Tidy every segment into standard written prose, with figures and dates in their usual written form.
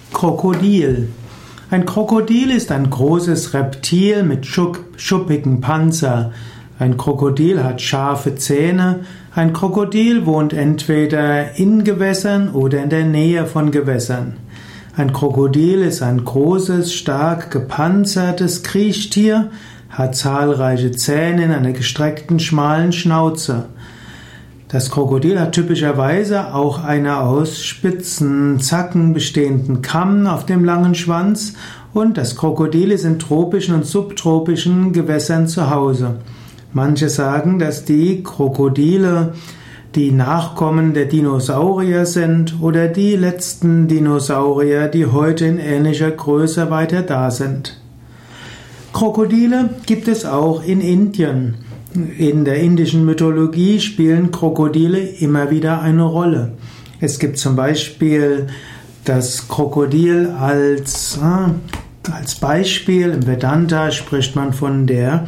Krokodil. Ein Krokodil ist ein großes Reptil mit schuppigem Panzer. Ein Krokodil hat scharfe Zähne. Ein Krokodil wohnt entweder in Gewässern oder in der Nähe von Gewässern. Ein Krokodil ist ein großes, stark gepanzertes Kriechtier, hat zahlreiche Zähne in einer gestreckten, schmalen Schnauze. Das Krokodil hat typischerweise auch einen aus spitzen Zacken bestehenden Kamm auf dem langen Schwanz und das Krokodil ist in tropischen und subtropischen Gewässern zu Hause. Manche sagen, dass die Krokodile die Nachkommen der Dinosaurier sind oder die letzten Dinosaurier, die heute in ähnlicher Größe weiter da sind. Krokodile gibt es auch in Indien. In der indischen Mythologie spielen Krokodile immer wieder eine Rolle. Es gibt zum Beispiel das Krokodil als Beispiel. Im Vedanta spricht man von der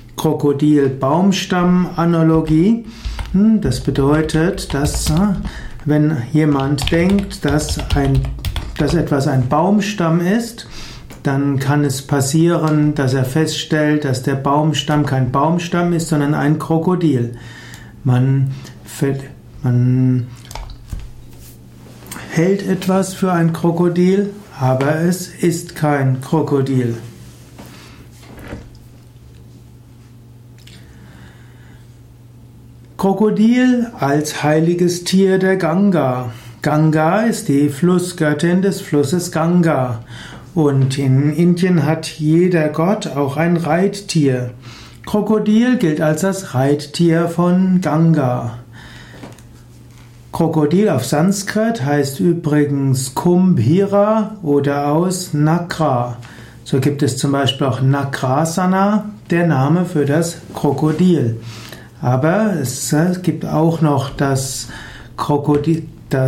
Krokodil-Baumstamm-Analogie. Das bedeutet, dass wenn jemand denkt, dass etwas ein Baumstamm ist, dann kann es passieren, dass er feststellt, dass der Baumstamm kein Baumstamm ist, sondern ein Krokodil. Man hält etwas für ein Krokodil, aber es ist kein Krokodil. Krokodil als heiliges Tier der Ganga. Ganga ist die Flussgöttin des Flusses Ganga. Und in Indien hat jeder Gott auch ein Reittier. Krokodil gilt als das Reittier von Ganga. Krokodil auf Sanskrit heißt übrigens Kumbhira oder aus Nakra. So gibt es zum Beispiel auch Nakrasana, der Name für das Krokodil. Aber es gibt auch noch das Krokodil,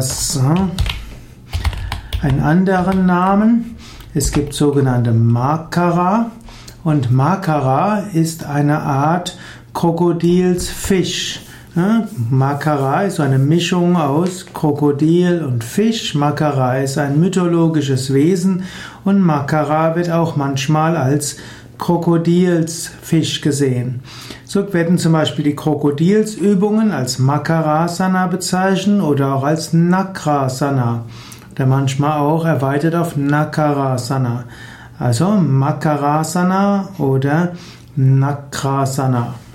einen anderen Namen. Es gibt sogenannte Makara und Makara ist eine Art Krokodilsfisch. Makara ist so eine Mischung aus Krokodil und Fisch. Makara ist ein mythologisches Wesen und Makara wird auch manchmal als Krokodilsfisch gesehen. So werden zum Beispiel die Krokodilsübungen als Makarasana bezeichnet oder auch als Nakrasana. Oder manchmal auch erweitert auf Nakarasana. Also Makarasana oder Nakrasana.